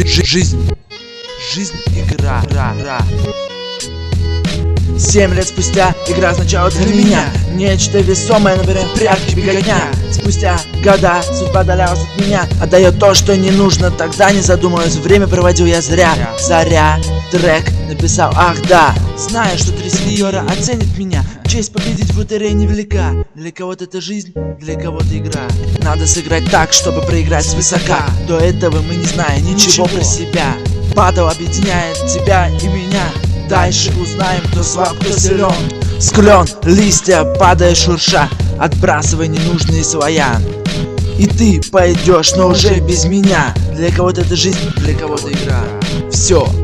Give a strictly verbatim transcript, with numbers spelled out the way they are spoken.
Жизнь, жизнь, жизнь, игра, игра, игра. Семь лет спустя игра сначала для меня нечто весомое, например, прятки, беготня. Спустя года судьба далялась от меня, отдает то, что не нужно. Тогда не задумываясь, время проводил я зря. Заря, трек написал, ах да, зная, что три сеньора оценит меня. Честь победить в лотерее невелика. Для кого-то это жизнь, для кого-то игра. Надо сыграть так, чтобы проиграть свысока. До этого мы не знаем ничего, ничего про себя. Батл объединяет тебя и меня. Дальше узнаем, кто слаб, кто силен. Склен, листья, падая шурша, отбрасывай ненужные слоя. И ты пойдешь, но уже без меня. Для кого-то это жизнь, для кого-то игра. Все.